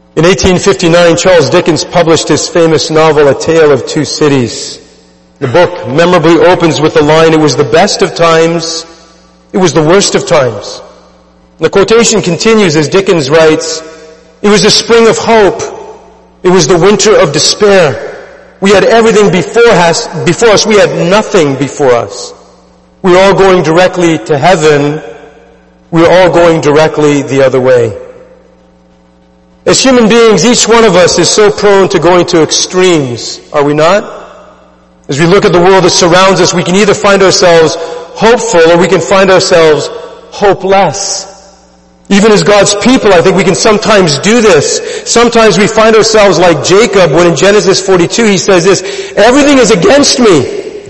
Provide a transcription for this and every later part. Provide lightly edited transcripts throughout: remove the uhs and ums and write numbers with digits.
In 1859, Charles Dickens published his famous novel, A Tale of Two Cities. The book memorably opens with the line, "It was the best of times, it was the worst of times." The quotation continues as Dickens writes, "It was the spring of hope, it was the winter of despair. We had everything before us, we had nothing before us. We were all going directly to heaven, we were all going directly the other way." As human beings, each one of us is so prone to going to extremes, are we not? As we look at the world that surrounds us, we can either find ourselves hopeful or we can find ourselves hopeless. Even as God's people, I think we can sometimes do this. Sometimes we find ourselves like Jacob when in Genesis 42 he says this, "Everything is against me."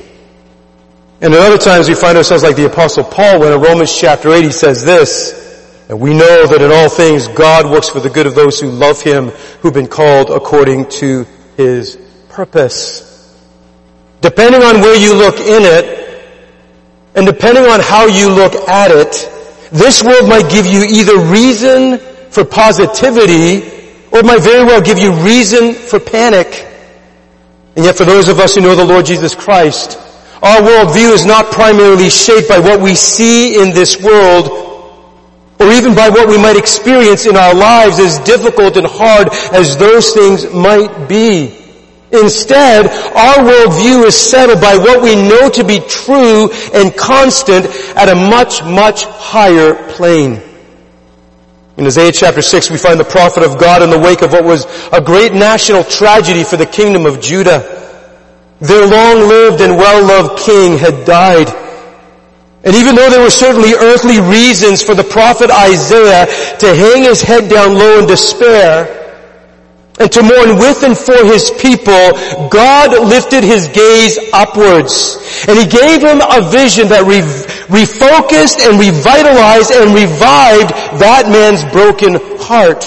And at other times we find ourselves like the Apostle Paul when in Romans chapter 8 he says this, "And we know that in all things God works for the good of those who love Him, who've been called according to His purpose." Depending on where you look in it, and depending on how you look at it, this world might give you either reason for positivity, or it might very well give you reason for panic. And yet for those of us who know the Lord Jesus Christ, our worldview is not primarily shaped by what we see in this world, or even by what we might experience in our lives, as difficult and hard as those things might be. Instead, our worldview is settled by what we know to be true and constant at a much, much higher plane. In Isaiah chapter 6, we find the prophet of God in the wake of what was a great national tragedy for the kingdom of Judah. Their long-lived and well-loved king had died. And even though there were certainly earthly reasons for the prophet Isaiah to hang his head down low in despair, and to mourn with and for His people, God lifted His gaze upwards. And He gave him a vision that refocused and revitalized and revived that man's broken heart.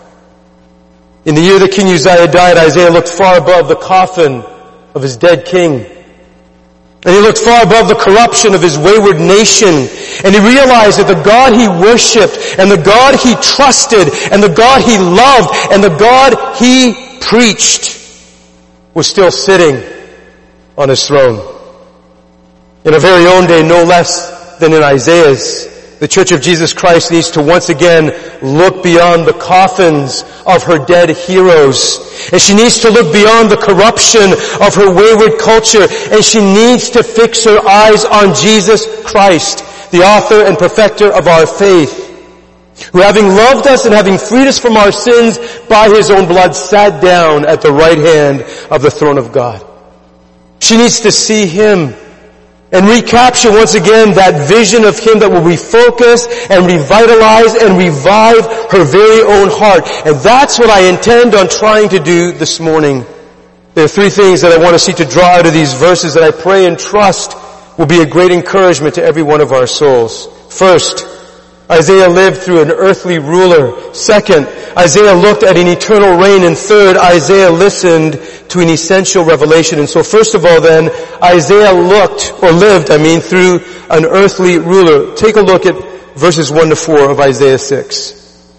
In the year that King Uzziah died, Isaiah looked far above the coffin of his dead king. And he looked far above the corruption of his wayward nation. And he realized that the God he worshipped, and the God he trusted, and the God he loved, and the God he preached was still sitting on His throne. In our very own day, no less than in Isaiah's, the Church of Jesus Christ needs to once again look beyond the coffins of her dead heroes. And she needs to look beyond the corruption of her wayward culture. And she needs to fix her eyes on Jesus Christ, the author and perfecter of our faith, who having loved us and having freed us from our sins by His own blood, sat down at the right hand of the throne of God. She needs to see Him and recapture once again that vision of Him that will refocus and revitalize and revive her very own heart. And that's what I intend on trying to do this morning. There are three things that I want to see to draw out of these verses that I pray and trust will be a great encouragement to every one of our souls. First, Isaiah lived through an earthly ruler. Second, Isaiah looked at an eternal reign. And third, Isaiah listened to an essential revelation. And so first of all then, Isaiah lived through an earthly ruler. Take a look at verses 1 to 4 of Isaiah 6.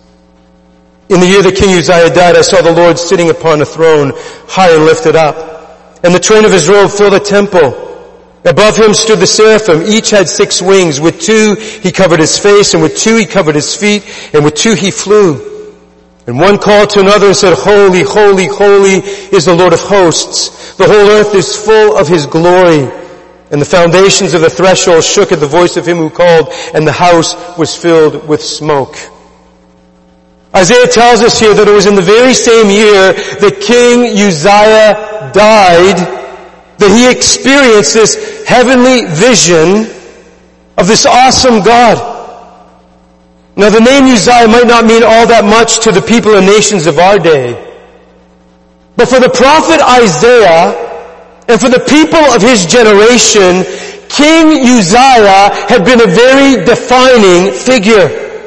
"In the year that King Uzziah died, I saw the Lord sitting upon a throne, high and lifted up. And the train of His robe filled the temple. Above Him stood the seraphim. Each had 6 wings. With 2 He covered His face, and with 2 He covered His feet, and with 2 He flew. And one called to another and said, Holy, holy, holy is the Lord of hosts. The whole earth is full of His glory. And the foundations of the threshold shook at the voice of Him who called, and the house was filled with smoke." Isaiah tells us here that it was in the very same year that King Uzziah died that he experienced this heavenly vision of this awesome God. Now the name Uzziah might not mean all that much to the people and nations of our day. But for the prophet Isaiah, and for the people of his generation, King Uzziah had been a very defining figure.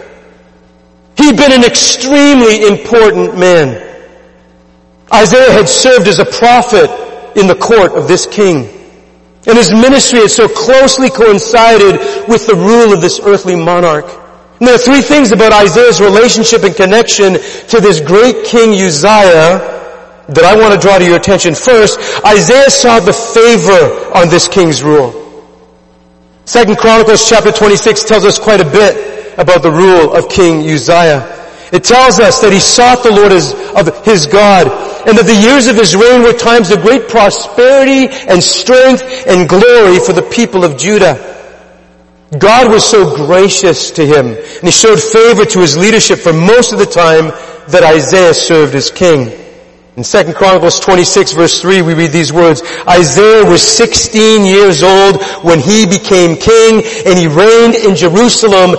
He'd been an extremely important man. Isaiah had served as a prophet in the court of this king. And his ministry had so closely coincided with the rule of this earthly monarch. And there are three things about Isaiah's relationship and connection to this great King Uzziah that I want to draw to your attention. First, Isaiah saw the favor on this king's rule. 2 Chronicles chapter 26 tells us quite a bit about the rule of King Uzziah. It tells us that he sought the Lord as of his God, and that the years of his reign were times of great prosperity and strength and glory for the people of Judah. God was so gracious to him, and he showed favor to his leadership for most of the time that Isaiah served as king. In 2 Chronicles 26 verse 3 we read these words, Isaiah was 16 years old when he became king, and he reigned in Jerusalem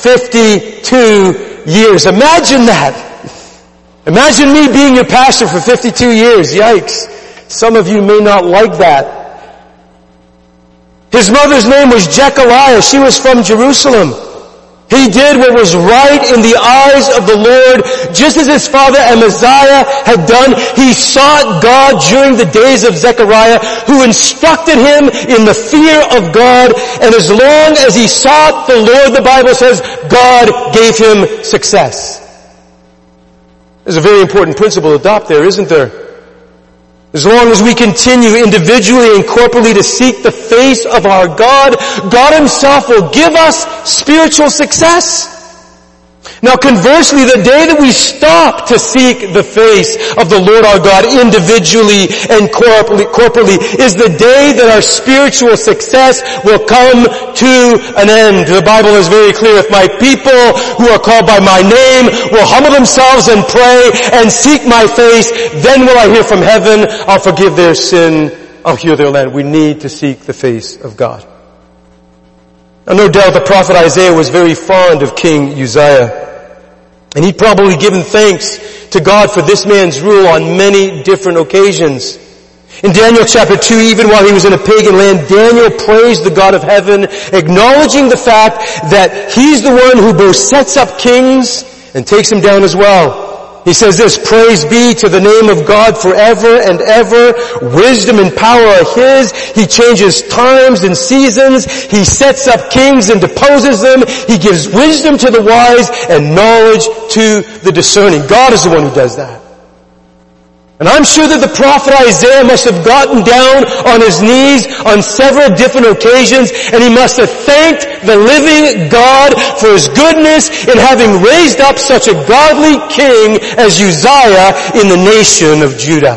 52 years. Imagine that. Imagine me being your pastor for 52 years. Yikes. Some of you may not like that. His mother's name was Jechaliah. She was from Jerusalem. He did what was right in the eyes of the Lord, just as his father Amaziah had done. He sought God during the days of Zechariah, who instructed him in the fear of God. And as long as he sought the Lord, the Bible says, God gave him success. There's a very important principle to adopt there, isn't there? As long as we continue individually and corporately to seek the face of our God, God himself will give us spiritual success. Now conversely, the day that we stop to seek the face of the Lord our God individually and corporately is the day that our spiritual success will come to an end. The Bible is very clear. If my people who are called by my name will humble themselves and pray and seek my face, then will I hear from heaven, I'll forgive their sin, I'll heal their land. We need to seek the face of God. Now no doubt the prophet Isaiah was very fond of King Uzziah. And he'd probably given thanks to God for this man's rule on many different occasions. In Daniel chapter 2, even while he was in a pagan land, Daniel praised the God of heaven, acknowledging the fact that he's the one who both sets up kings and takes them down as well. He says this, praise be to the name of God forever and ever. Wisdom and power are his. He changes times and seasons. He sets up kings and deposes them. He gives wisdom to the wise and knowledge to the discerning. God is the one who does that. And I'm sure that the prophet Isaiah must have gotten down on his knees on several different occasions, and he must have thanked the living God for his goodness in having raised up such a godly king as Uzziah in the nation of Judah.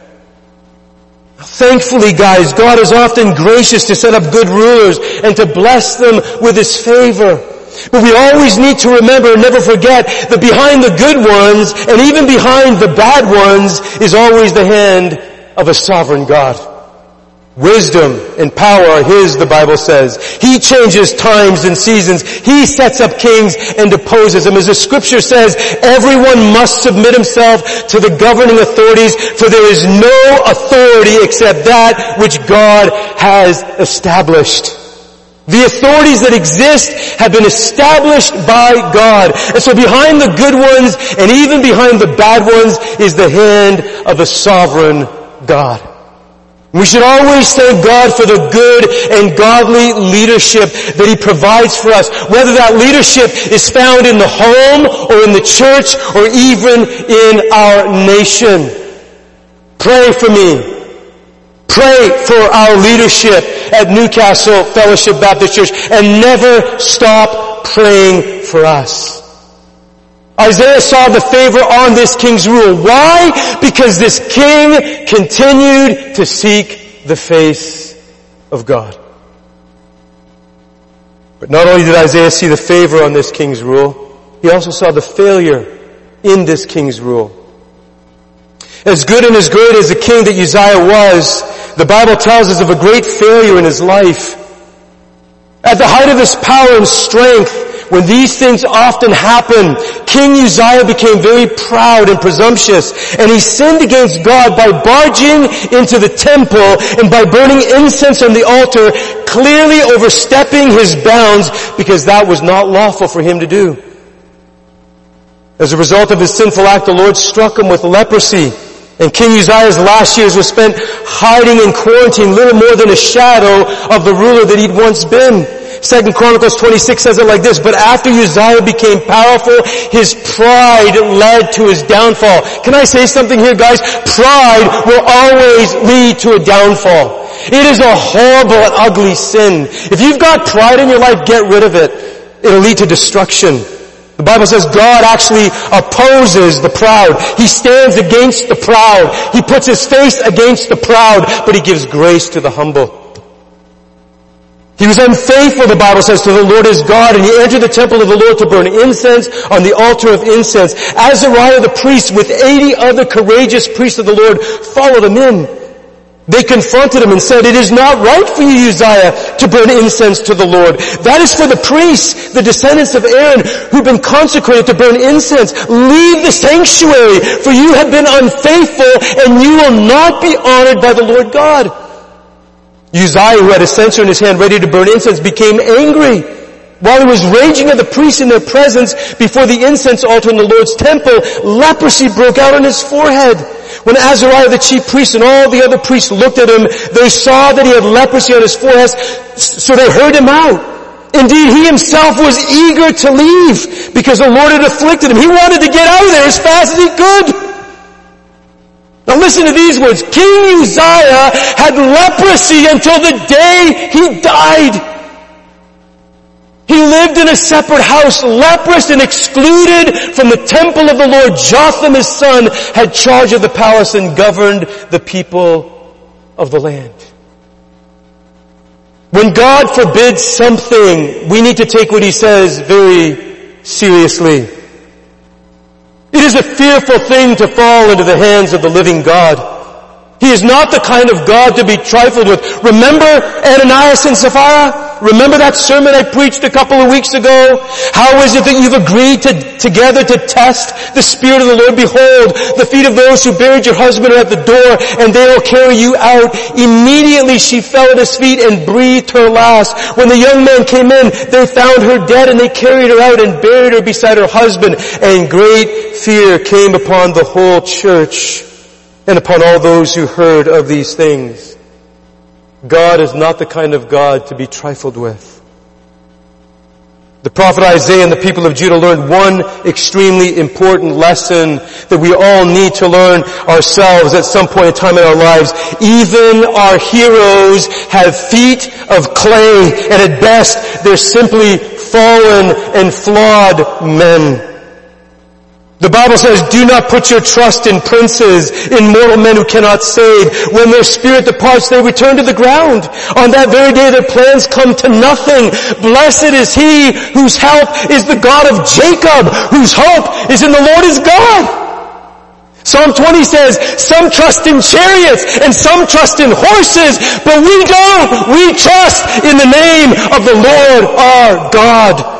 Thankfully, guys, God is often gracious to set up good rulers and to bless them with his favor. But we always need to remember and never forget that behind the good ones and even behind the bad ones is always the hand of a sovereign God. Wisdom and power are his, the Bible says. He changes times and seasons. He sets up kings and deposes them. As the scripture says, everyone must submit himself to the governing authorities, for there is no authority except that which God has established. The authorities that exist have been established by God. And so behind the good ones and even behind the bad ones is the hand of a sovereign God. We should always thank God for the good and godly leadership that he provides for us, whether that leadership is found in the home or in the church or even in our nation. Pray for me. Pray for our leadership at Newcastle Fellowship Baptist Church and never stop praying for us. Isaiah saw the favor on this king's rule. Why? Because this king continued to seek the face of God. But not only did Isaiah see the favor on this king's rule, he also saw the failure in this king's rule. As good and as great as the king that Uzziah was, the Bible tells us of a great failure in his life. At the height of his power and strength, when these things often happen, King Uzziah became very proud and presumptuous, and he sinned against God by barging into the temple and by burning incense on the altar, clearly overstepping his bounds because that was not lawful for him to do. As a result of his sinful act, the Lord struck him with leprosy. And King Uzziah's last years were spent hiding in quarantine, little more than a shadow of the ruler that he'd once been. 2 Chronicles 26 says it like this, but after Uzziah became powerful, his pride led to his downfall. Can I say something here, guys? Pride will always lead to a downfall. It is a horrible and ugly sin. If you've got pride in your life, get rid of it. It'll lead to destruction. The Bible says God actually opposes the proud. He stands against the proud. He puts his face against the proud, but he gives grace to the humble. He was unfaithful, the Bible says, to the Lord his God, and he entered the temple of the Lord to burn incense on the altar of incense. Azariah the priest, with 80 other courageous priests of the Lord, followed him in. They confronted him and said, it is not right for you, Uzziah, to burn incense to the Lord. That is for the priests, the descendants of Aaron, who've been consecrated to burn incense. Leave the sanctuary, for you have been unfaithful, and you will not be honored by the Lord God. Uzziah, who had a censer in his hand ready to burn incense, became angry. While he was raging at the priests in their presence before the incense altar in the Lord's temple, leprosy broke out on his forehead. When Azariah the chief priest and all the other priests looked at him, they saw that he had leprosy on his forehead, so they heard him out. Indeed, he himself was eager to leave because the Lord had afflicted him. He wanted to get out of there as fast as he could. Now listen to these words. King Uzziah had leprosy until the day he died. He lived in a separate house, leprous and excluded from the temple of the Lord. Jotham, his son, had charge of the palace and governed the people of the land. When God forbids something, we need to take what he says very seriously. It is a fearful thing to fall into the hands of the living God. He is not the kind of God to be trifled with. Remember Ananias and Sapphira? Remember that sermon I preached a couple of weeks ago? How is it that you've agreed together to test the Spirit of the Lord? Behold, the feet of those who buried your husband are at the door, and they will carry you out. Immediately she fell at his feet and breathed her last. When the young man came in, they found her dead, and they carried her out and buried her beside her husband. And great fear came upon the whole church and upon all those who heard of these things. God is not the kind of God to be trifled with. The prophet Isaiah and the people of Judah learned one extremely important lesson that we all need to learn ourselves at some point in time in our lives. Even our heroes have feet of clay, and at best they're simply fallen and flawed men. The Bible says, do not put your trust in princes, in mortal men who cannot save. When their spirit departs, they return to the ground. On that very day, their plans come to nothing. Blessed is he whose help is the God of Jacob, whose hope is in the Lord his God. Psalm 20 says, some trust in chariots and some trust in horses, but we don't. We trust in the name of the Lord our God.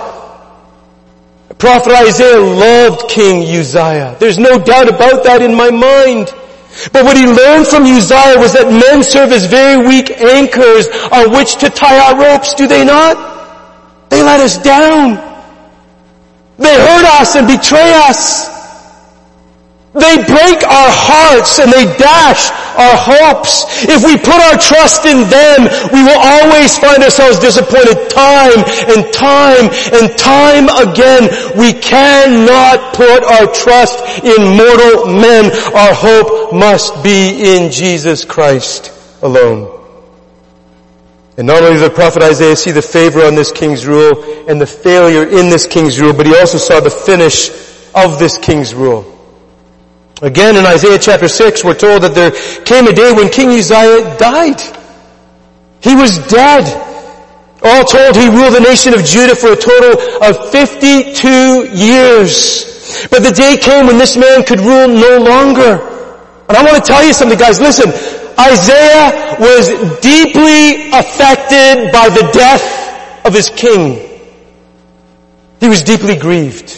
Prophet Isaiah loved King Uzziah. There's no doubt about that in my mind. But what he learned from Uzziah was that men serve as very weak anchors on which to tie our ropes, do they not? They let us down. They hurt us and betray us. They break our hearts and they dash our hopes. If we put our trust in them, we will always find ourselves disappointed time and time and time again. We cannot put our trust in mortal men. Our hope must be in Jesus Christ alone. And not only did the prophet Isaiah see the favor on this king's rule and the failure in this king's rule, but he also saw the finish of this king's rule. Again, in Isaiah chapter 6, we're told that there came a day when King Uzziah died. He was dead. All told, he ruled the nation of Judah for a total of 52 years. But the day came when this man could rule no longer. And I want to tell you something, guys. Listen, Isaiah was deeply affected by the death of his king. He was deeply grieved.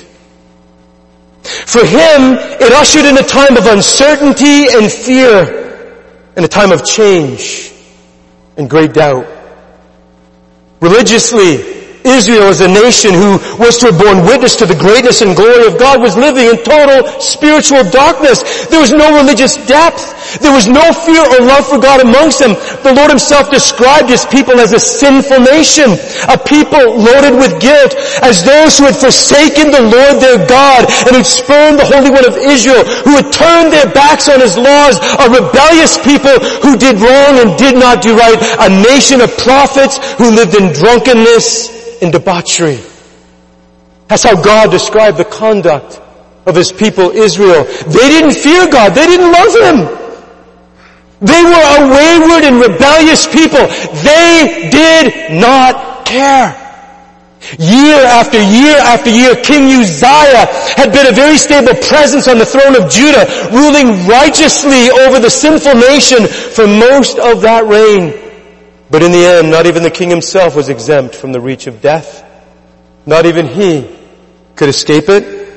For him, it ushered in a time of uncertainty and fear, and a time of change and great doubt. Religiously, Israel as a nation who was to have borne witness to the greatness and glory of God was living in total spiritual darkness. There was no religious depth. There was no fear or love for God amongst them. The Lord himself described his people as a sinful nation, a people loaded with guilt, as those who had forsaken the Lord their God and had spurned the Holy One of Israel, who had turned their backs on his laws, a rebellious people who did wrong and did not do right, a nation of prophets who lived in drunkenness and debauchery. That's how God described the conduct of his people Israel. They didn't fear God. They didn't love him. They were a wayward and rebellious people. They did not care. Year after year after year, King Uzziah had been a very stable presence on the throne of Judah, ruling righteously over the sinful nation for most of that reign. But in the end, not even the king himself was exempt from the reach of death. Not even he could escape it.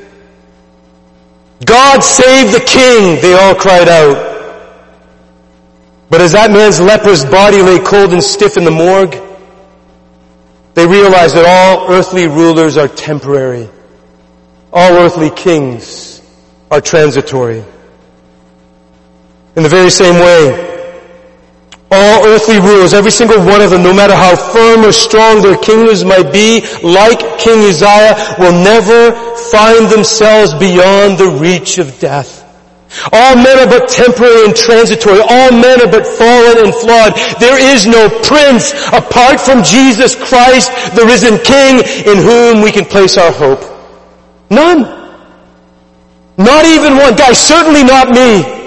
God save the king, they all cried out. But as that man's leprous body lay cold and stiff in the morgue, they realized that all earthly rulers are temporary. All earthly kings are transitory. In the very same way, all earthly rulers, every single one of them, no matter how firm or strong their kingdoms might be, like King Uzziah, will never find themselves beyond the reach of death. All men are but temporary and transitory. All men are but fallen and flawed. There is no prince apart from Jesus Christ, the risen King, in whom we can place our hope. None. Not even one. Guys, certainly not me.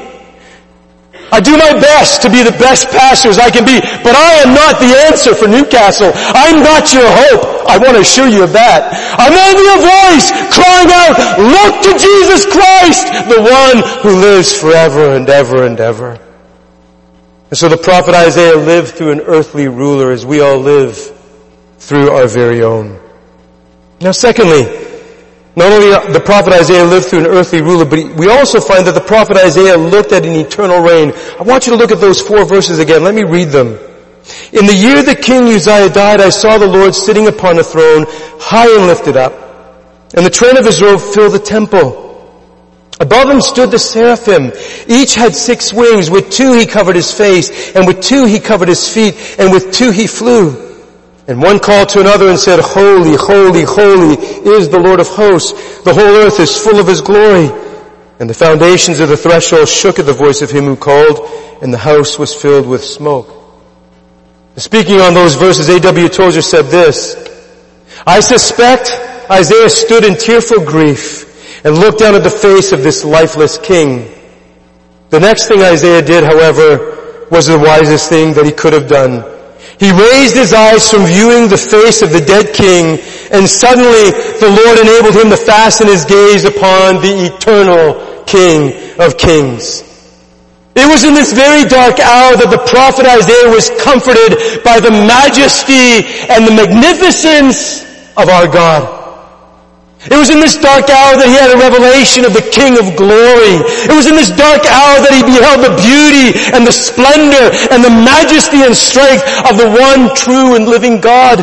I do my best to be the best pastor as I can be, but I am not the answer for Newcastle. I'm not your hope. I want to assure you of that. I'm only a voice crying out, look to Jesus Christ, the one who lives forever and ever and ever. And so the prophet Isaiah lived through an earthly ruler as we all live through our very own. Now secondly, not only the prophet Isaiah lived through an earthly ruler, but we also find that the prophet Isaiah looked at an eternal reign. I want you to look at those 4 verses again. Let me read them. In the year that King Uzziah died, I saw the Lord sitting upon a throne, high and lifted up, and the train of his robe filled the temple. Above him stood the seraphim. Each had 6 wings. With 2 he covered his face, and with 2 he covered his feet, and with 2 he flew. And one called to another and said, Holy, holy, holy is the Lord of hosts. The whole earth is full of his glory. And the foundations of the threshold shook at the voice of him who called, and the house was filled with smoke. Speaking on those verses, A.W. Tozer said this, I suspect Isaiah stood in tearful grief and looked down at the face of this lifeless king. The next thing Isaiah did, however, was the wisest thing that he could have done. He raised his eyes from viewing the face of the dead king, and suddenly the Lord enabled him to fasten his gaze upon the eternal King of Kings. It was in this very dark hour that the prophet Isaiah was comforted by the majesty and the magnificence of our God. It was in this dark hour that he had a revelation of the King of glory. It was in this dark hour that he beheld the beauty and the splendor and the majesty and strength of the one true and living God.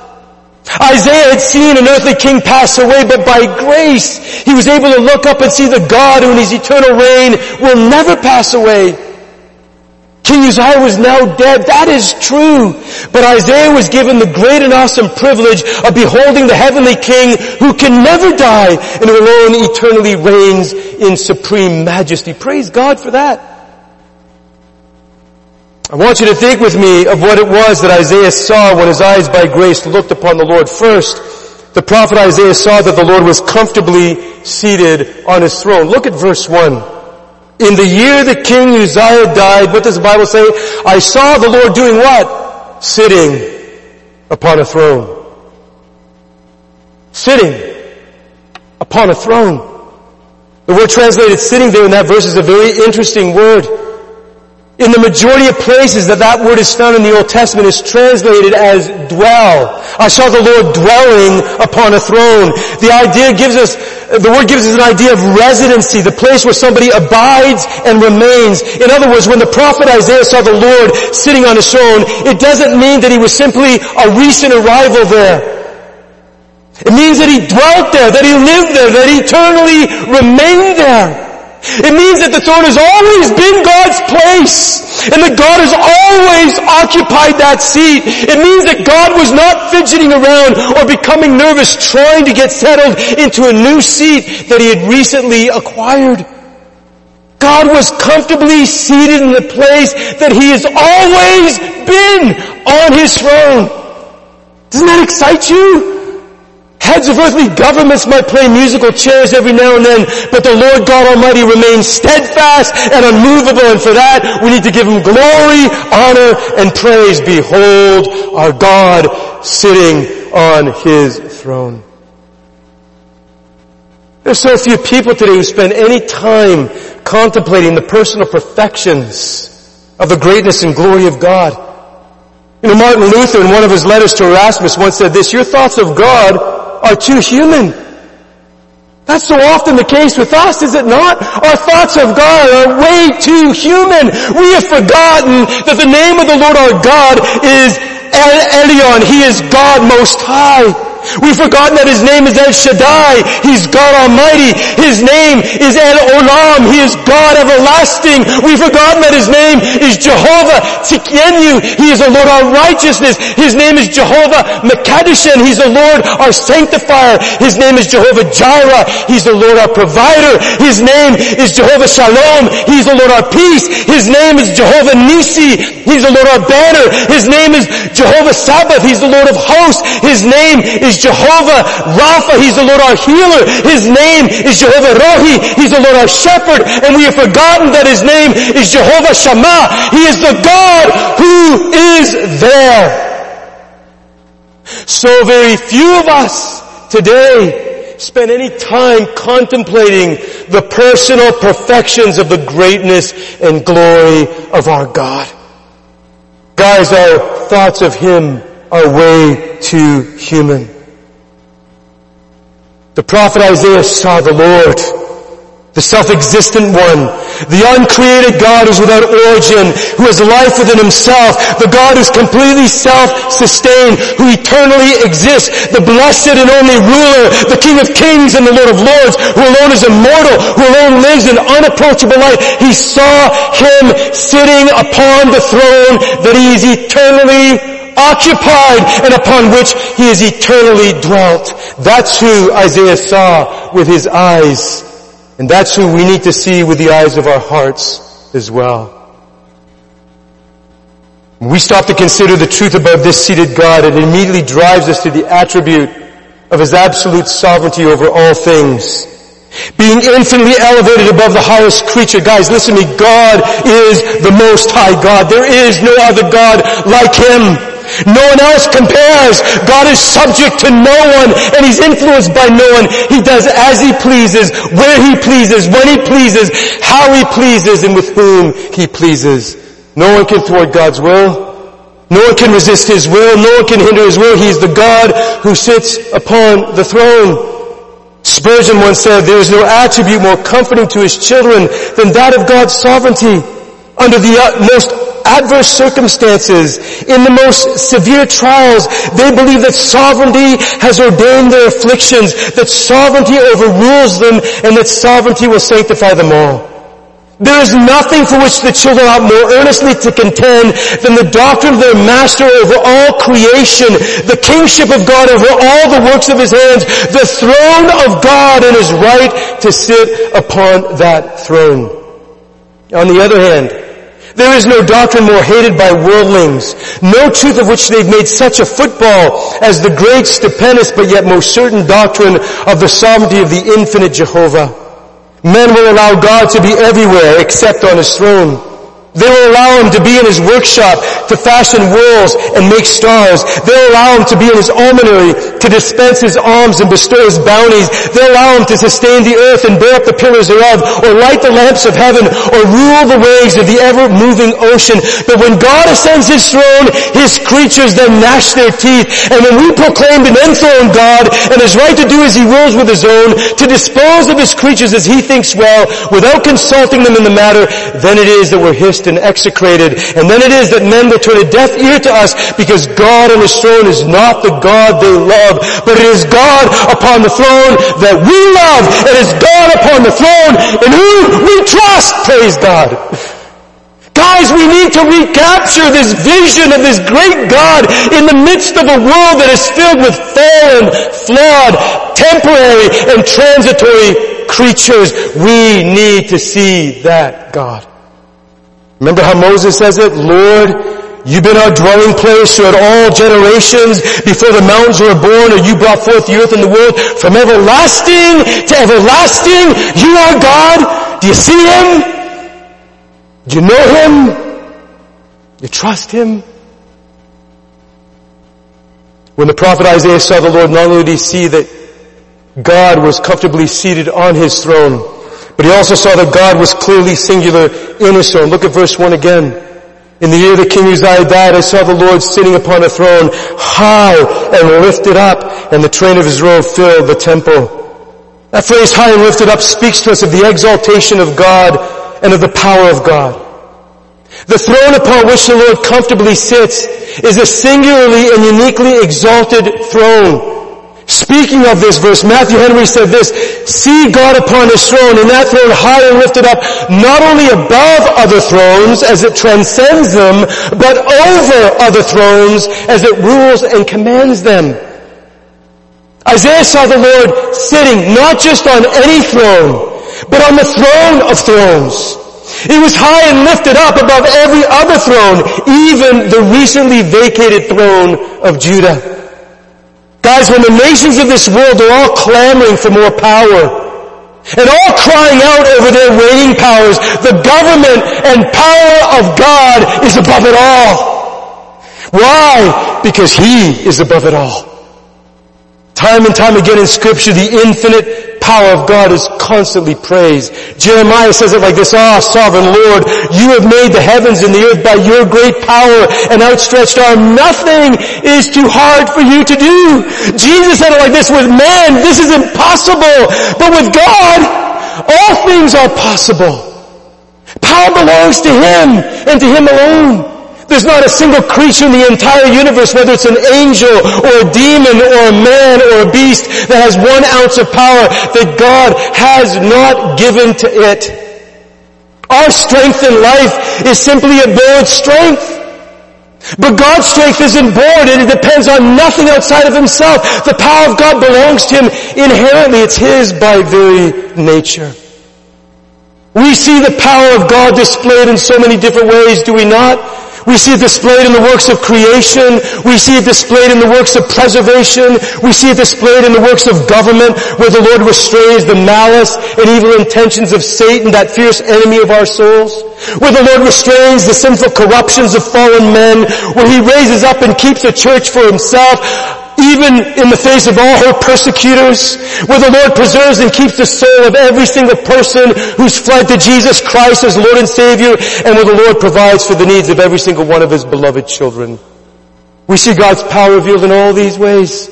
Isaiah had seen an earthly king pass away, but by grace he was able to look up and see the God who in his eternal reign will never pass away. King Uzziah was now dead. That is true. But Isaiah was given the great and awesome privilege of beholding the heavenly King who can never die and who alone eternally reigns in supreme majesty. Praise God for that. I want you to think with me of what it was that Isaiah saw when his eyes by grace looked upon the Lord. First, the prophet Isaiah saw that the Lord was comfortably seated on his throne. Look at verse 1. In the year that King Uzziah died, what does the Bible say? I saw the Lord doing what? Sitting upon a throne. Sitting upon a throne. The word translated sitting there in that verse is a very interesting word. In the majority of places that word is found in the Old Testament is translated as dwell. I saw the Lord dwelling upon a throne. The word gives us an idea of residency, the place where somebody abides and remains. In other words, when the prophet Isaiah saw the Lord sitting on his throne, it doesn't mean that he was simply a recent arrival there. It means that He dwelt there, that He lived there, that He eternally remained there. It means that the throne has always been God's place, and that God has always occupied that seat. It means that God was not fidgeting around or becoming nervous trying to get settled into a new seat that He had recently acquired. God was comfortably seated in the place that He has always been on His throne. Doesn't that excite you? Heads of earthly governments might play musical chairs every now and then, but the Lord God Almighty remains steadfast and unmovable, and for that we need to give Him glory, honor, and praise. Behold our God sitting on His throne. There's so few people today who spend any time contemplating the personal perfections of the greatness and glory of God. You know, Martin Luther, in one of his letters to Erasmus, once said this: "Your thoughts of God are too human." That's so often the case with us, is it not? Our thoughts of God are way too human. We have forgotten that the name of the Lord our God is El Elyon. He is God Most High. We've forgotten that His name is El Shaddai. He's God Almighty. His name is El Olam. He is God Everlasting. We've forgotten that His name is Jehovah Tzidkenu. He is the Lord our righteousness. His name is Jehovah Mekadeshen. He's the Lord our sanctifier. His name is Jehovah Jireh. He's the Lord our provider. His name is Jehovah Shalom. He's the Lord our peace. His name is Jehovah Nisi. He's the Lord our banner. His name is Jehovah Sabbath. He's the Lord of hosts. His name is Jehovah Rapha. He's the Lord our healer. His name is Jehovah Rohi. He's the Lord our shepherd. And we have forgotten that His name is Jehovah Shammah. He is the God who is there. So very few of us today spend any time contemplating the personal perfections of the greatness and glory of our God. Guys, our thoughts of Him are way too human. The prophet Isaiah saw the Lord, the self-existent one, the uncreated God who's without origin, who has life within Himself, the God who's completely self-sustained, who eternally exists, the blessed and only ruler, the King of kings and the Lord of lords, who alone is immortal, who alone lives in unapproachable light. He saw Him sitting upon the throne that He is eternally occupied and upon which He has eternally dwelt. That's who Isaiah saw with his eyes. And that's who we need to see with the eyes of our hearts as well. When we stop to consider the truth about this seated God, it immediately drives us to the attribute of His absolute sovereignty over all things. Being infinitely elevated above the highest creature. Guys, listen to me. God is the Most High God. There is no other God like Him. No one else compares. God is subject to no one, and He's influenced by no one. He does as He pleases, where He pleases, when He pleases, how He pleases, and with whom He pleases. No one can thwart God's will. No one can resist His will. No one can hinder His will. He is the God who sits upon the throne. Spurgeon once said, "There is no attribute more comforting to His children than that of God's sovereignty. Under the most adverse circumstances, in the most severe trials, they believe that sovereignty has ordained their afflictions, that sovereignty overrules them, and that sovereignty will sanctify them all." There is nothing for which the children ought more earnestly to contend than the doctrine of their Master over all creation, the kingship of God over all the works of His hands, the throne of God, and His right to sit upon that throne. On the other hand, there is no doctrine more hated by worldlings, no truth of which they've made such a football as the great, stupendous, but yet most certain doctrine of the sovereignty of the infinite Jehovah. Men will allow God to be everywhere except on His throne. They will allow Him to be in His workshop to fashion worlds and make stars. They'll allow Him to be in His almonry to dispense His alms and bestow His bounties. They'll allow Him to sustain the earth and bear up the pillars thereof, or light the lamps of heaven, or rule the waves of the ever-moving ocean. But when God ascends His throne, His creatures then gnash their teeth. And when we proclaim an enthroned God and His right to do as He wills with His own, to dispose of His creatures as He thinks well, without consulting them in the matter, then it is that we're hissed hissed and execrated. And then it is that men will turn a deaf ear to us because God on his throne is not the God they love, but it is God upon the throne that we love. It is God upon the throne in whom we trust. Praise God. Guys, we need to recapture this vision of this great God in the midst of a world that is filled with fallen, flawed, temporary, and transitory creatures. We need to see that God. Remember how Moses says it? Lord, you've been our dwelling place throughout all generations. Before the mountains were born, or you brought forth the earth and the world. From everlasting to everlasting, you are God. Do you see him? Do you know him? You trust him? When the prophet Isaiah saw the Lord, not only did he see that God was comfortably seated on his throne, but he also saw that God was clearly singular in his throne. Look at verse 1 again. In the year that King Uzziah died, I saw the Lord sitting upon a throne, high and lifted up, and the train of his robe filled the temple. That phrase, high and lifted up, speaks to us of the exaltation of God and of the power of God. The throne upon which the Lord comfortably sits is a singularly and uniquely exalted throne. Speaking of this verse, Matthew Henry said this, see God upon his throne, and that throne high and lifted up, not only above other thrones as it transcends them, but over other thrones as it rules and commands them. Isaiah saw the Lord sitting not just on any throne, but on the throne of thrones. He was high and lifted up above every other throne, even the recently vacated throne of Judah. Guys, when the nations of this world are all clamoring for more power, and all crying out over their reigning powers, the government and power of God is above it all. Why? Because he is above it all. Time and time again in Scripture, the infinite power of God is constantly praised. Jeremiah says it like this, sovereign Lord, you have made the heavens and the earth by your great power and outstretched arm. Nothing is too hard for you to do. Jesus said it like this, with man, this is impossible. But with God, all things are possible. Power belongs to him and to him alone. There's not a single creature in the entire universe, whether it's an angel or a demon or a man or a beast, that has 1 ounce of power that God has not given to it. Our strength in life is simply a borrowed strength. But God's strength isn't borrowed, and it depends on nothing outside of himself. The power of God belongs to him inherently. It's his by very nature. We see the power of God displayed in so many different ways, do we not? We see it displayed in the works of creation. We see it displayed in the works of preservation. We see it displayed in the works of government, where the Lord restrains the malice and evil intentions of Satan, that fierce enemy of our souls. Where the Lord restrains the sinful corruptions of fallen men. Where he raises up and keeps a church for himself, even in the face of all her persecutors, where the Lord preserves and keeps the soul of every single person who's fled to Jesus Christ as Lord and Savior, and where the Lord provides for the needs of every single one of his beloved children. We see God's power revealed in all these ways.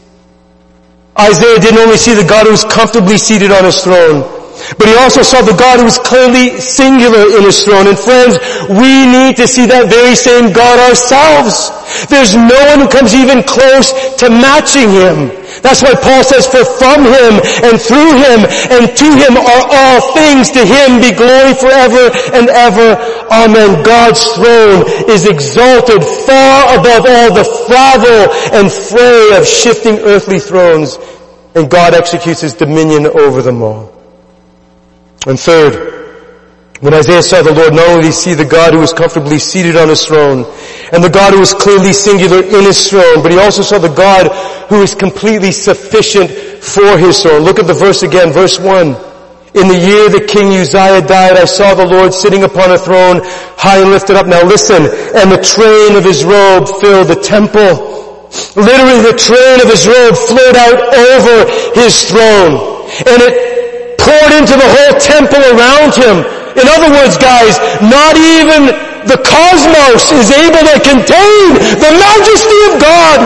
Isaiah didn't only see the God who was comfortably seated on his throne, but he also saw the God who was clearly singular in his throne. And friends, we need to see that very same God ourselves. There's no one who comes even close to matching him. That's why Paul says, for from him and through him and to him are all things. To him be glory forever and ever. Amen. God's throne is exalted far above all the fravel and fray of shifting earthly thrones, and God executes his dominion over them all. And third, when Isaiah saw the Lord, not only did he see the God who was comfortably seated on his throne, and the God who was clearly singular in his throne, but he also saw the God who is completely sufficient for his throne. Look at the verse again, verse 1. In the year that King Uzziah died, I saw the Lord sitting upon a throne, high and lifted up. Now listen, and the train of his robe filled the temple. Literally, the train of his robe flowed out over his throne, and it poured into the whole temple around him. In other words, guys, not even the cosmos is able to contain the majesty of God.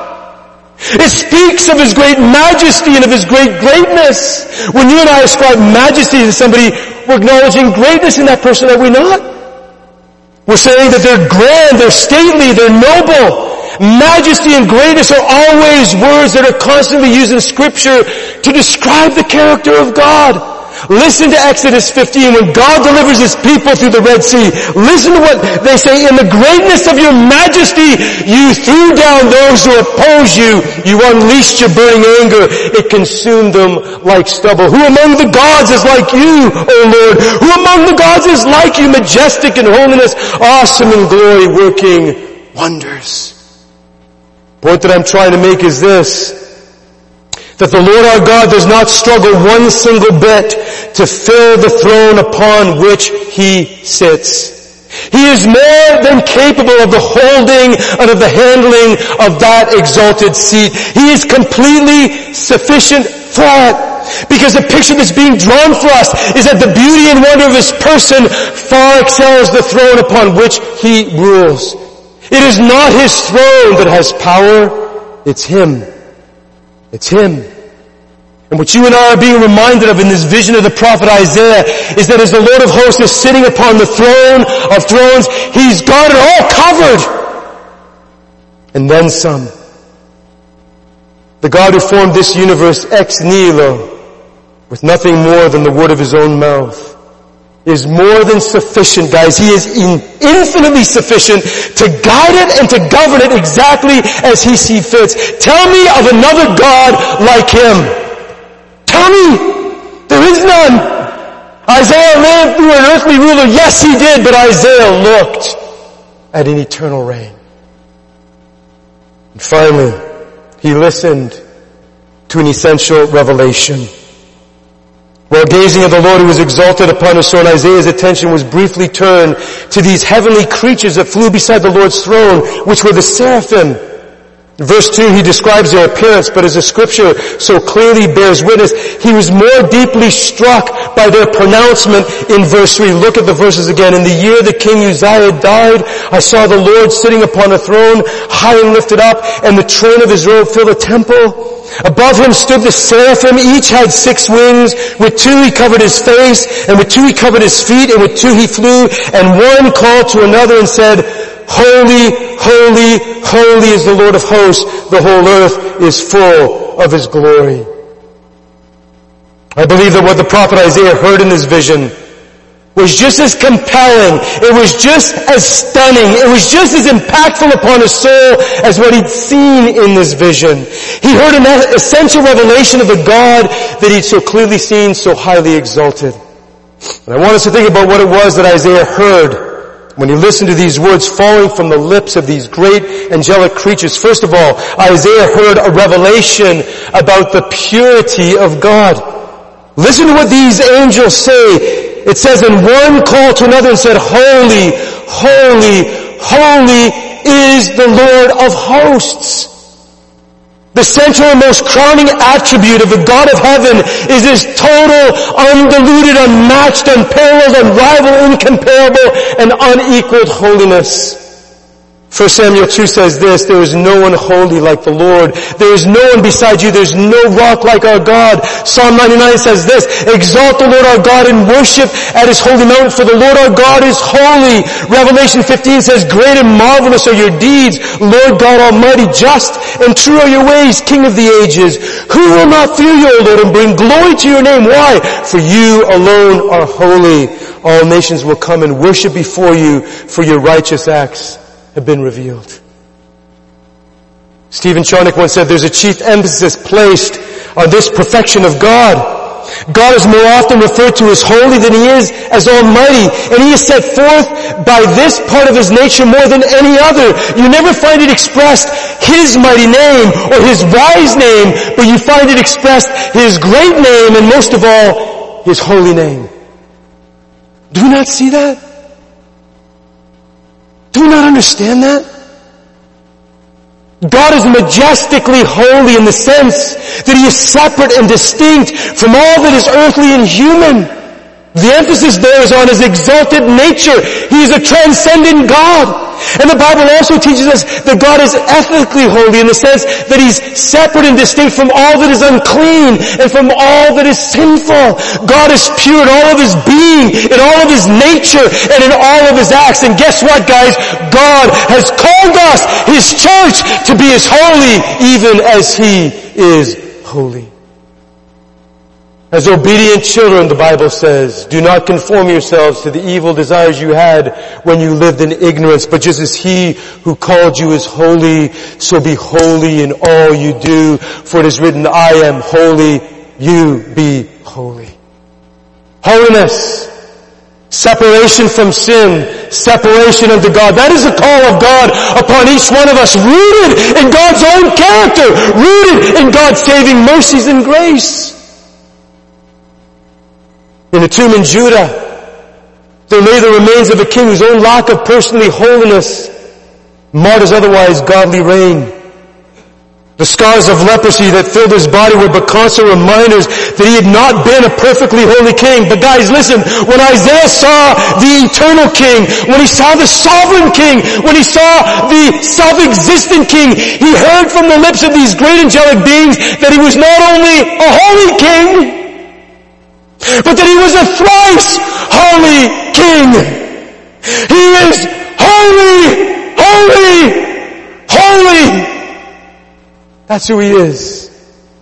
It speaks of his great majesty and of his great greatness. When you and I ascribe majesty to somebody, we're acknowledging greatness in that person, are we not? We're saying that they're grand, they're stately, they're noble. Majesty and greatness are always words that are constantly used in Scripture to describe the character of God. Listen to Exodus 15 when God delivers His people through the Red Sea. Listen to what they say. In the greatness of your majesty, you threw down those who oppose you. You unleashed your burning anger. It consumed them like stubble. Who among the gods is like you, O Lord? Who among the gods is like you, majestic in holiness, awesome in glory, working wonders? The point that I'm trying to make is this, that the Lord our God does not struggle one single bit to fill the throne upon which He sits. He is more than capable of the holding and of the handling of that exalted seat. He is completely sufficient for it. Because the picture that's being drawn for us is that the beauty and wonder of His person far excels the throne upon which He rules. It is not His throne that has power, it's Him. It's Him. And what you and I are being reminded of in this vision of the prophet Isaiah is that as the Lord of hosts is sitting upon the throne of thrones, He's got it all covered. And then some. The God who formed this universe ex nihilo, with nothing more than the word of His own mouth, is more than sufficient, guys. He is infinitely sufficient to guide it and to govern it exactly as He sees fit. Tell me of another God like Him. Tell me. There is none. Isaiah lived through an earthly ruler. Yes, he did, but Isaiah looked at an eternal reign. And finally, he listened to an essential revelation. While gazing at the Lord who was exalted upon His throne, Isaiah's attention was briefly turned to these heavenly creatures that flew beside the Lord's throne, which were the seraphim. In verse 2, he describes their appearance, but as the Scripture so clearly bears witness, he was more deeply struck by their pronouncement in verse 3. Look at the verses again. In the year that King Uzziah died, I saw the Lord sitting upon a throne, high and lifted up, and the train of His robe filled the temple. Above Him stood the seraphim. Each had 6 wings. With 2 He covered His face, and with 2 He covered His feet, and with 2 He flew. And one called to another and said, Holy, holy, holy is the Lord of hosts. The whole earth is full of His glory. I believe that what the prophet Isaiah heard in this vision was just as compelling, it was just as stunning, it was just as impactful upon his soul as what he'd seen in this vision. He heard an essential revelation of the God that he'd so clearly seen, so highly exalted. And I want us to think about what it was that Isaiah heard when he listened to these words falling from the lips of these great angelic creatures. First of all, Isaiah heard a revelation about the purity of God. Listen to what these angels say. It says, and one called to another and said, Holy, holy, holy is the Lord of hosts. The central and most crowning attribute of the God of heaven is His total, undiluted, unmatched, unparalleled, unrivaled, incomparable, and unequaled holiness. 1 Samuel 2 says this, there is no one holy like the Lord. There is no one beside you. There is no rock like our God. Psalm 99 says this, exalt the Lord our God and worship at His holy mountain, for the Lord our God is holy. Revelation 15 says, great and marvelous are your deeds, Lord God Almighty, just and true are your ways, King of the ages. Who will not fear you, O Lord, and bring glory to your name? Why? For you alone are holy. All nations will come and worship before you, for your righteous acts have been revealed. Stephen Charnock once said there's a chief emphasis placed on this perfection of God. God is more often referred to as holy than He is as almighty, and He is set forth by this part of His nature more than any other. You never find it expressed His mighty name or His wise name, but you find it expressed His great name and most of all, His holy name. Do you not see that? Do you not understand that? God is majestically holy in the sense that He is separate and distinct from all that is earthly and human. The emphasis there is on His exalted nature. He is a transcendent God. And the Bible also teaches us that God is ethically holy in the sense that He's separate and distinct from all that is unclean and from all that is sinful. God is pure in all of His being, in all of His nature, and in all of His acts. And guess what, guys? God has called us, His church, to be as holy even as He is holy. As obedient children, the Bible says, do not conform yourselves to the evil desires you had when you lived in ignorance, but just as He who called you is holy, so be holy in all you do. For it is written, I am holy, you be holy. Holiness. Separation from sin. Separation unto God. That is a call of God upon each one of us, rooted in God's own character, rooted in God's saving mercies and grace. In a tomb in Judah, there lay the remains of a king whose own lack of personally holiness marred his otherwise godly reign. The scars of leprosy that filled his body were but constant reminders that he had not been a perfectly holy king. But guys, listen, when Isaiah saw the eternal king, when he saw the sovereign king, when he saw the self-existent king, he heard from the lips of these great angelic beings that he was not only a holy king, but that He was a thrice holy King. He is holy, holy, holy. That's who He is.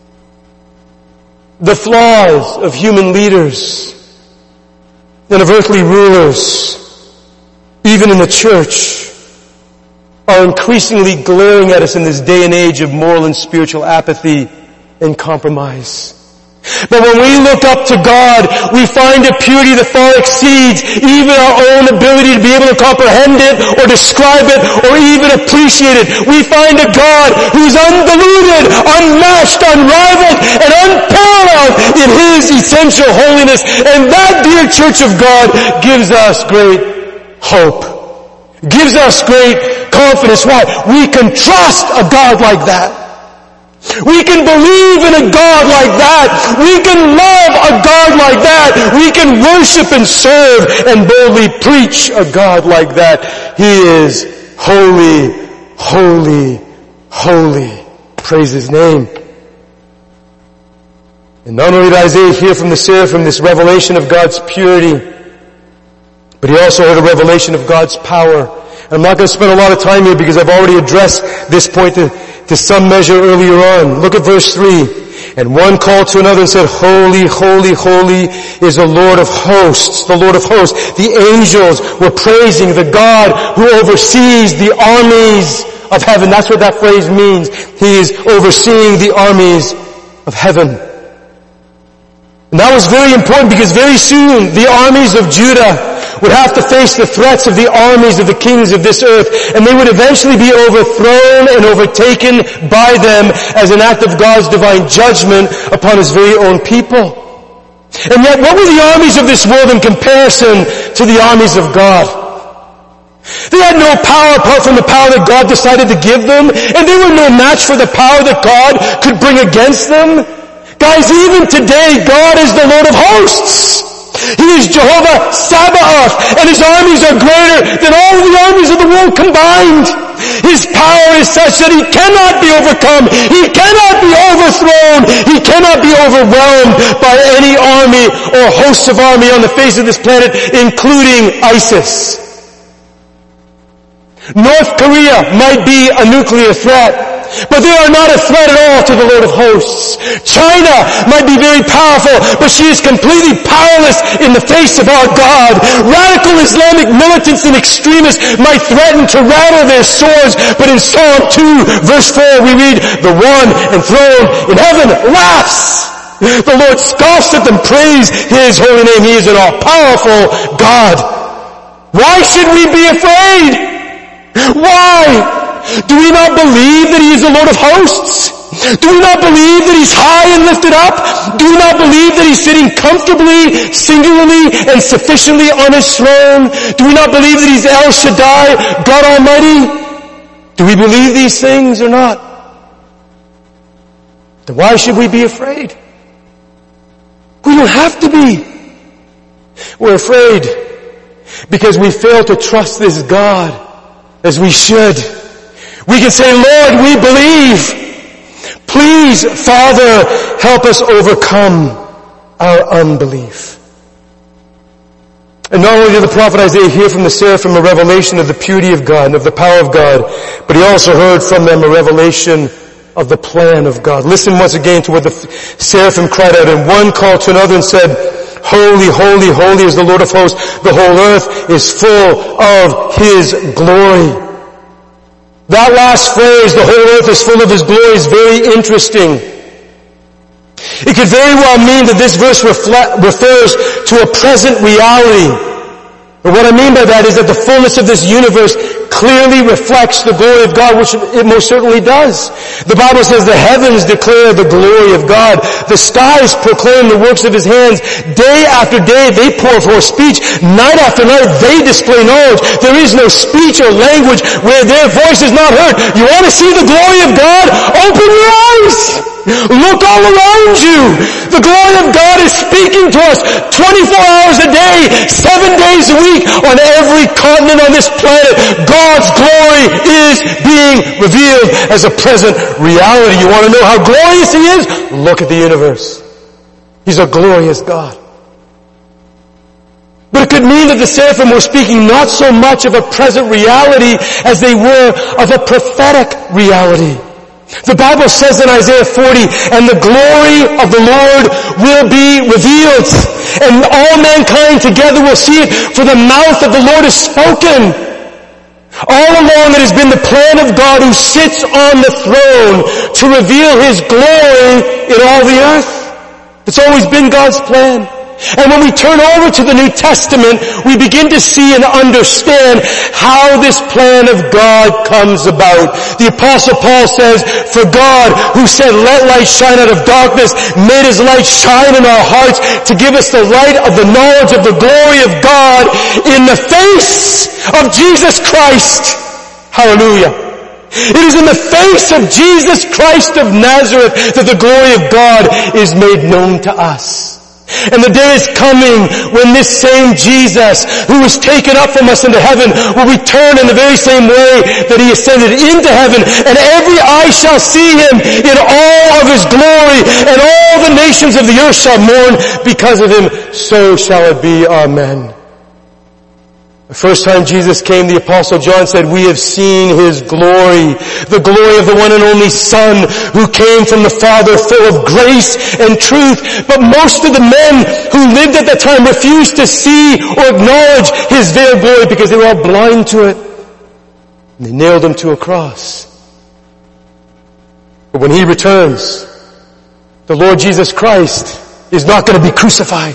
The flaws of human leaders and of earthly rulers, even in the church, are increasingly glaring at us in this day and age of moral and spiritual apathy and compromise. But when we look up to God, we find a purity that far exceeds even our own ability to be able to comprehend it or describe it or even appreciate it. We find a God who's undiluted, unmatched, unrivaled, and unparalleled in His essential holiness. And that, dear church of God, gives us great hope. Gives us great confidence. Why? We can trust a God like that. We can believe in a God like that. We can love a God like that. We can worship and serve and boldly preach a God like that. He is holy, holy, holy. Praise His name. And not only did Isaiah hear from the seraphim this revelation of God's purity, but he also heard a revelation of God's power. I'm not going to spend a lot of time here because I've already addressed this point to some measure earlier on. Look at verse 3. And one called to another and said, Holy, holy, holy is the Lord of hosts, the Lord of hosts. The angels were praising the God who oversees the armies of heaven. That's what that phrase means. He is overseeing the armies of heaven. And that was very important because very soon the armies of Judah would have to face the threats of the armies of the kings of this earth, and they would eventually be overthrown and overtaken by them as an act of God's divine judgment upon His very own people. And yet, what were the armies of this world in comparison to the armies of God? They had no power apart from the power that God decided to give them, and they were no match for the power that God could bring against them. Guys, even today, God is the Lord of hosts. He is Jehovah Sabaoth, and His armies are greater than all the armies of the world combined. His power is such that He cannot be overcome. He cannot be overthrown. He cannot be overwhelmed by any army or hosts of army on the face of this planet, including ISIS. North Korea might be a nuclear threat, but they are not a threat at all to the Lord of hosts. China might be very powerful, but she is completely powerless in the face of our God. Radical Islamic militants and extremists might threaten to rattle their swords, but in Psalm 2 verse 4 we read, the one enthroned in heaven laughs. The Lord scoffs at them, praise His holy name. He is an all-powerful God. Why should we be afraid? Why? Do we not believe that He is the Lord of hosts? Do we not believe that He's high and lifted up? Do we not believe that He's sitting comfortably, singularly, and sufficiently on His throne? Do we not believe that He's El Shaddai, God Almighty? Do we believe these things or not? Then why should we be afraid? We don't have to be. We're afraid because we fail to trust this God as we should. We can say, Lord, we believe. Please, Father, help us overcome our unbelief. And not only did the prophet Isaiah hear from the seraphim a revelation of the beauty of God and of the power of God, but he also heard from them a revelation of the plan of God. Listen once again to what the seraphim cried out, and one called to another and said, Holy, holy, holy is the Lord of hosts. The whole earth is full of His glory. That last phrase, the whole earth is full of His glory, is very interesting. It could very well mean that this verse refers to a present reality. But what I mean by that is that the fullness of this universe clearly reflects the glory of God, which it most certainly does. The Bible says the heavens declare the glory of God. The skies proclaim the works of His hands. Day after day they pour forth speech. Night after night they display knowledge. There is no speech or language where their voice is not heard. You want to see the glory of God? Open your eyes! Look all around you. The glory of God is speaking to us 24 hours a day, 7 days a week, on every continent on this planet. God's glory is being revealed as a present reality. You want to know how glorious He is? Look at the universe. He's a glorious God. But it could mean that the seraphim were speaking not so much of a present reality as they were of a prophetic reality. The Bible says in Isaiah 40, and the glory of the Lord will be revealed, and all mankind together will see it, for the mouth of the Lord has spoken. All along it has been the plan of God who sits on the throne to reveal His glory in all the earth. It's always been God's plan. And when we turn over to the New Testament, we begin to see and understand how this plan of God comes about. The Apostle Paul says, for God, who said, let light shine out of darkness, made His light shine in our hearts to give us the light of the knowledge of the glory of God in the face of Jesus Christ. Hallelujah. It is in the face of Jesus Christ of Nazareth that the glory of God is made known to us. And the day is coming when this same Jesus, who was taken up from us into heaven, will return in the very same way that He ascended into heaven, and every eye shall see Him in all of His glory, and all the nations of the earth shall mourn because of Him. So shall it be. Amen. The first time Jesus came, the Apostle John said, we have seen His glory, the glory of the one and only Son who came from the Father, full of grace and truth. But most of the men who lived at that time refused to see or acknowledge His veiled glory because they were all blind to it. And they nailed Him to a cross. But when He returns, the Lord Jesus Christ is not going to be crucified.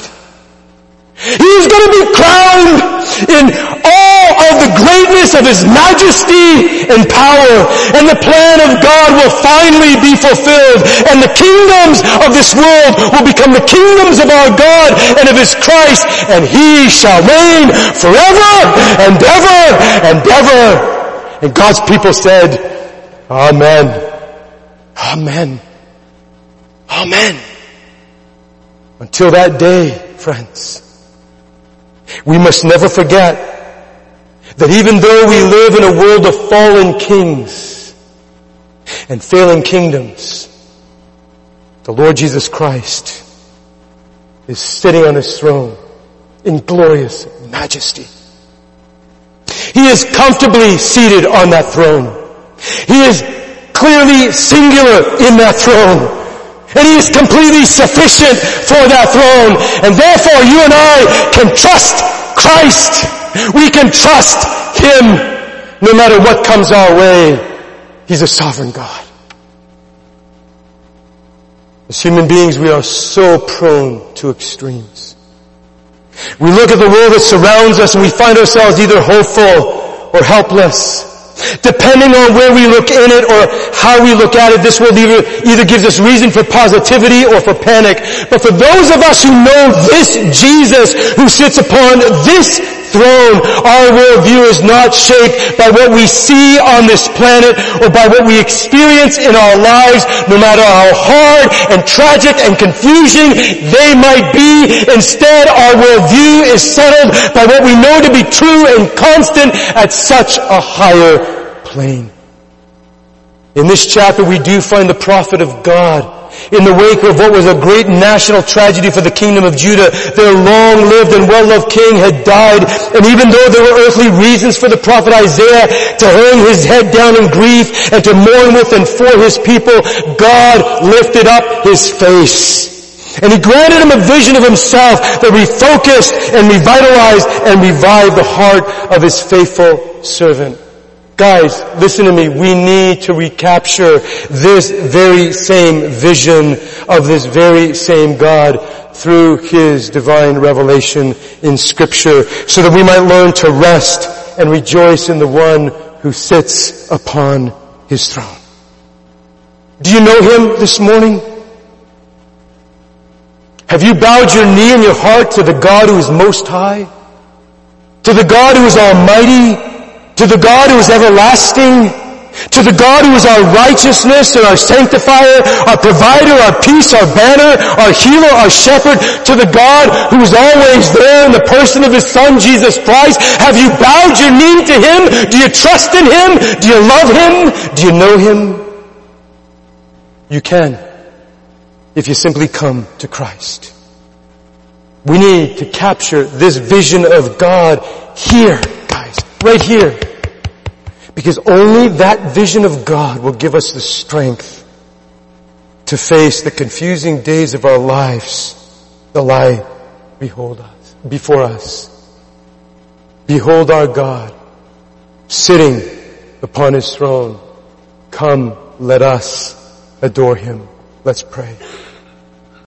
He's going to be crowned in all of the greatness of His majesty and power. And the plan of God will finally be fulfilled. And the kingdoms of this world will become the kingdoms of our God and of His Christ. And He shall reign forever and ever and ever. And God's people said, Amen. Amen. Amen. Until that day, friends, we must never forget that even though we live in a world of fallen kings and failing kingdoms, the Lord Jesus Christ is sitting on His throne in glorious majesty. He is comfortably seated on that throne. He is clearly singular in that throne. And He is completely sufficient for that throne. And therefore you and I can trust Christ. We can trust Him no matter what comes our way. He's a sovereign God. As human beings, we are so prone to extremes. We look at the world that surrounds us and we find ourselves either hopeful or helpless. Depending on where we look in it or how we look at it, this world either gives us reason for positivity or for panic. But for those of us who know this Jesus who sits upon this throne. Our worldview is not shaped by what we see on this planet or by what we experience in our lives, no matter how hard and tragic and confusing they might be. Instead, our worldview is settled by what we know to be true and constant at such a higher plane. In this chapter, we do find the prophet of God. In the wake of what was a great national tragedy for the kingdom of Judah, their long-lived and well-loved king had died, and even though there were earthly reasons for the prophet Isaiah to hang his head down in grief and to mourn with and for his people, God lifted up his face. And he granted him a vision of himself that refocused and revitalized and revived the heart of his faithful servant. Guys, listen to me. We need to recapture this very same vision of this very same God through His divine revelation in Scripture so that we might learn to rest and rejoice in the one who sits upon His throne. Do you know Him this morning? Have you bowed your knee and your heart to the God who is most high? To the God who is almighty? To the God who is everlasting, to the God who is our righteousness and our sanctifier, our provider, our peace, our banner, our healer, our shepherd, to the God who is always there in the person of His Son, Jesus Christ. Have you bowed your knee to Him? Do you trust in Him? Do you love Him? Do you know Him? You can, if you simply come to Christ. We need to capture this vision of God here, guys, right here. Because only that vision of God will give us the strength to face the confusing days of our lives that lie before us. Behold our God, sitting upon His throne. Come, let us adore Him. Let's pray.